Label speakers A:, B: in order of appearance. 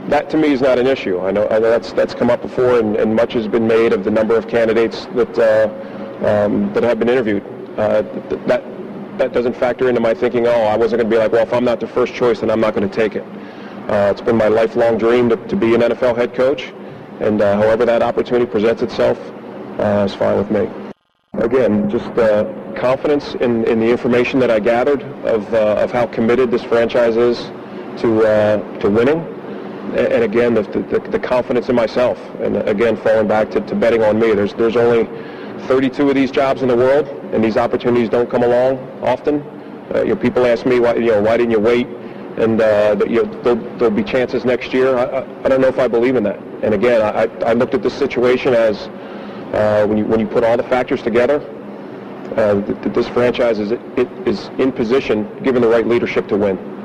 A: That to me is not an issue. I know that's come up before, and much has been made of the number of candidates that have been interviewed. That doesn't factor into my thinking, I wasn't going to be like, well, if I'm not the first choice, then I'm not going to take it. It's been my lifelong dream to be an NFL head coach, and however that opportunity presents itself is fine with me. Again, just confidence in the information that I gathered of how committed this franchise is to winning, and again, the confidence in myself, and again, falling back to betting on me. There's only 32 of these jobs in the world, and these opportunities don't come along often. People ask me, why didn't you wait? And there'll be chances next year. I don't know if I believe in that. And again, I looked at this situation as when you put all the factors together, this franchise is in position, given the right leadership, to win.